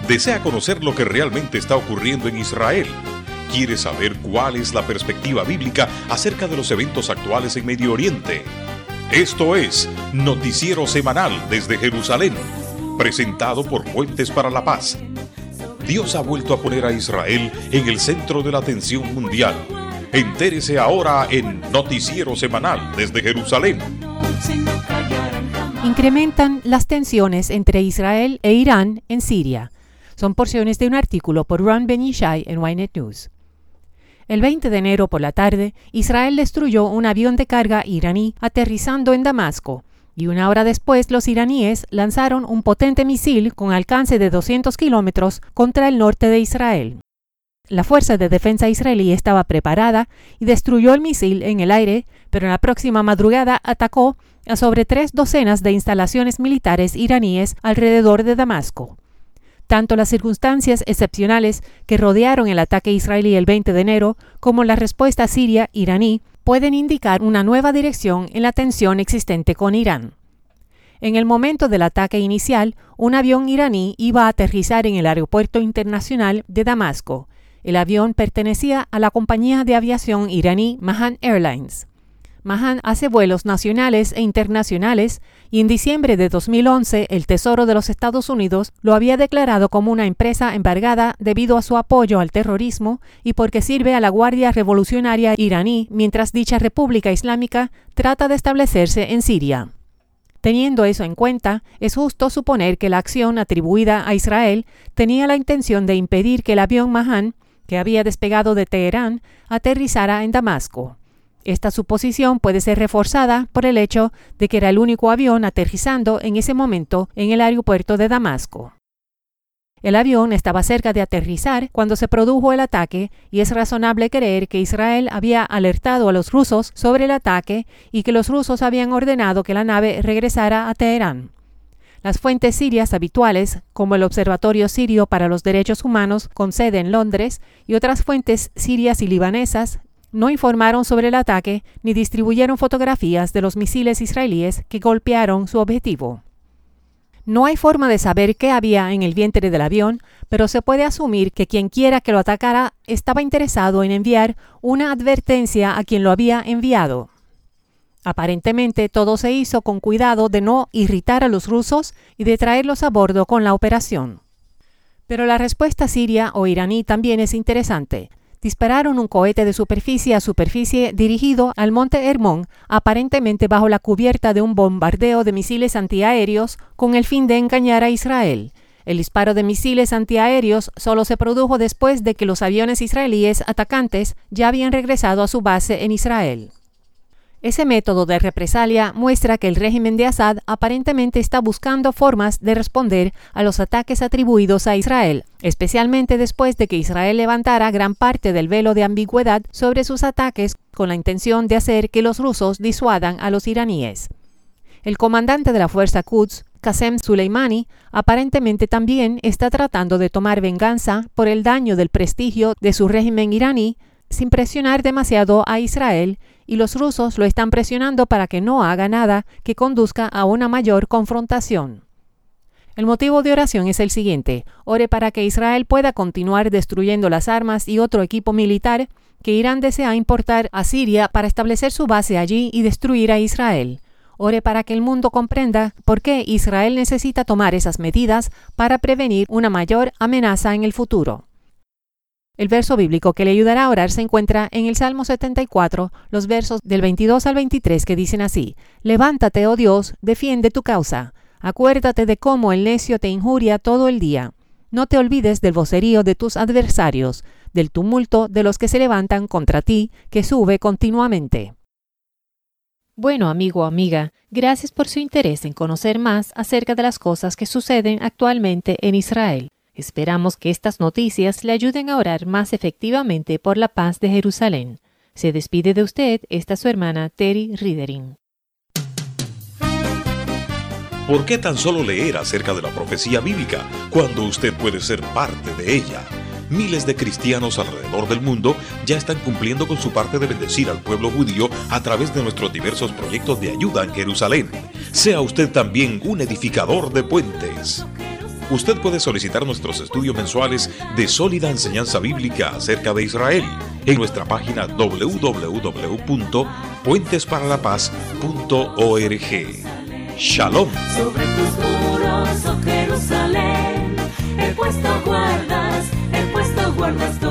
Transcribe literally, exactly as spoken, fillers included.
¿Desea conocer lo que realmente está ocurriendo en Israel? ¿Quiere saber cuál es la perspectiva bíblica acerca de los eventos actuales en Medio Oriente? Esto es Noticiero Semanal desde Jerusalén, presentado por Puentes para la Paz. Dios ha vuelto a poner a Israel en el centro de la atención mundial. Entérese ahora en Noticiero Semanal desde Jerusalén. Incrementan las tensiones entre Israel e Irán en Siria. Son porciones de un artículo por Ron Ben-Ishai en Ynet News. El veinte de enero por la tarde, Israel destruyó un avión de carga iraní aterrizando en Damasco, y una hora después los iraníes lanzaron un potente misil con alcance de doscientos kilómetros contra el norte de Israel. La Fuerza de Defensa israelí estaba preparada y destruyó el misil en el aire, pero en la próxima madrugada atacó a sobre tres docenas de instalaciones militares iraníes alrededor de Damasco. Tanto las circunstancias excepcionales que rodearon el ataque israelí el veinte de enero como la respuesta siria iraní pueden indicar una nueva dirección en la tensión existente con Irán. En el momento del ataque inicial, un avión iraní iba a aterrizar en el aeropuerto internacional de Damasco. El avión pertenecía a la compañía de aviación iraní Mahan Airlines. Mahan hace vuelos nacionales e internacionales y en diciembre de dos mil once el Tesoro de los Estados Unidos lo había declarado como una empresa embargada debido a su apoyo al terrorismo y porque sirve a la Guardia Revolucionaria iraní mientras dicha República Islámica trata de establecerse en Siria. Teniendo eso en cuenta, es justo suponer que la acción atribuida a Israel tenía la intención de impedir que el avión Mahan, que había despegado de Teherán, aterrizara en Damasco. Esta suposición puede ser reforzada por el hecho de que era el único avión aterrizando en ese momento en el aeropuerto de Damasco. El avión estaba cerca de aterrizar cuando se produjo el ataque y es razonable creer que Israel había alertado a los rusos sobre el ataque y que los rusos habían ordenado que la nave regresara a Teherán. Las fuentes sirias habituales, como el Observatorio Sirio para los Derechos Humanos con sede en Londres y otras fuentes sirias y libanesas, no informaron sobre el ataque ni distribuyeron fotografías de los misiles israelíes que golpearon su objetivo. No hay forma de saber qué había en el vientre del avión, pero se puede asumir que quien quiera que lo atacara estaba interesado en enviar una advertencia a quien lo había enviado. Aparentemente todo se hizo con cuidado de no irritar a los rusos y de traerlos a bordo con la operación. Pero la respuesta siria o iraní también es interesante. Dispararon un cohete de superficie a superficie dirigido al monte Hermón, aparentemente bajo la cubierta de un bombardeo de misiles antiaéreos con el fin de engañar a Israel. El disparo de misiles antiaéreos solo se produjo después de que los aviones israelíes atacantes ya habían regresado a su base en Israel. Ese método de represalia muestra que el régimen de Assad aparentemente está buscando formas de responder a los ataques atribuidos a Israel, especialmente después de que Israel levantara gran parte del velo de ambigüedad sobre sus ataques con la intención de hacer que los rusos disuadan a los iraníes. El comandante de la fuerza Quds, Qasem Soleimani, aparentemente también está tratando de tomar venganza por el daño del prestigio de su régimen iraní sin presionar demasiado a Israel, y los rusos lo están presionando para que no haga nada que conduzca a una mayor confrontación. El motivo de oración es el siguiente: ore para que Israel pueda continuar destruyendo las armas y otro equipo militar que Irán desea importar a Siria para establecer su base allí y destruir a Israel. Ore para que el mundo comprenda por qué Israel necesita tomar esas medidas para prevenir una mayor amenaza en el futuro. El verso bíblico que le ayudará a orar se encuentra en el Salmo setenta y cuatro, los versos del veintidós al veintitrés, que dicen así: Levántate, oh Dios, defiende tu causa. Acuérdate de cómo el necio te injuria todo el día. No te olvides del vocerío de tus adversarios, del tumulto de los que se levantan contra ti, que sube continuamente. Bueno, amigo o amiga, gracias por su interés en conocer más acerca de las cosas que suceden actualmente en Israel. Esperamos que estas noticias le ayuden a orar más efectivamente por la paz de Jerusalén. Se despide de usted esta su hermana Terry Ridering. ¿Por qué tan solo leer acerca de la profecía bíblica cuando usted puede ser parte de ella? Miles de cristianos alrededor del mundo ya están cumpliendo con su parte de bendecir al pueblo judío a través de nuestros diversos proyectos de ayuda en Jerusalén. Sea usted también un edificador de puentes. Usted puede solicitar nuestros estudios mensuales de sólida enseñanza bíblica acerca de Israel en nuestra página doble u doble u doble u punto puentes para la paz punto org. Shalom. Sobre tus muros, oh Jerusalén, he puesto guardas, he puesto guardas.